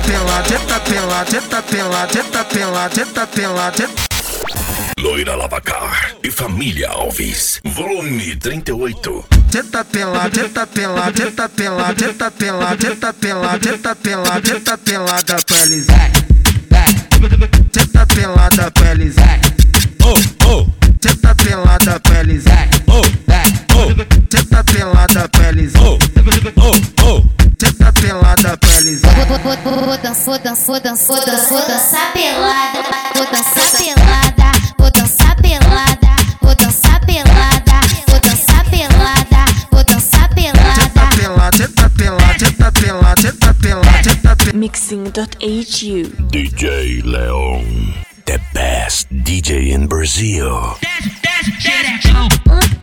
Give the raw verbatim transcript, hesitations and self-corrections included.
pelada, senta pelada, senta pelada, senta pelada, senta pelada, senta. Loira Lavacar e Família Alves, volume trinta e oito. Senta pelada, senta pelada, senta pelada, senta pelada, senta pelada, senta pelada, senta pelada pra eles. Senta pelada pra eles. Oh, oh. Senta pelada pra eles. Oh, oh. Senta pelada pra eles. Oh, oh, oh. Senta pelada pra eles. Vou dançar, dançar, dançar, dançar, dançar pelada. Vou dançar pelada. Vou dançar pelada. Vou dançar pelada. Vou dançar pelada. Vou dançar pelada. Senta pelada, senta pelada, senta pelada, senta pelada, senta pelada. Mixing dot H U. D J Leon, the best D J in Brazil. Desce, desce, xerecão.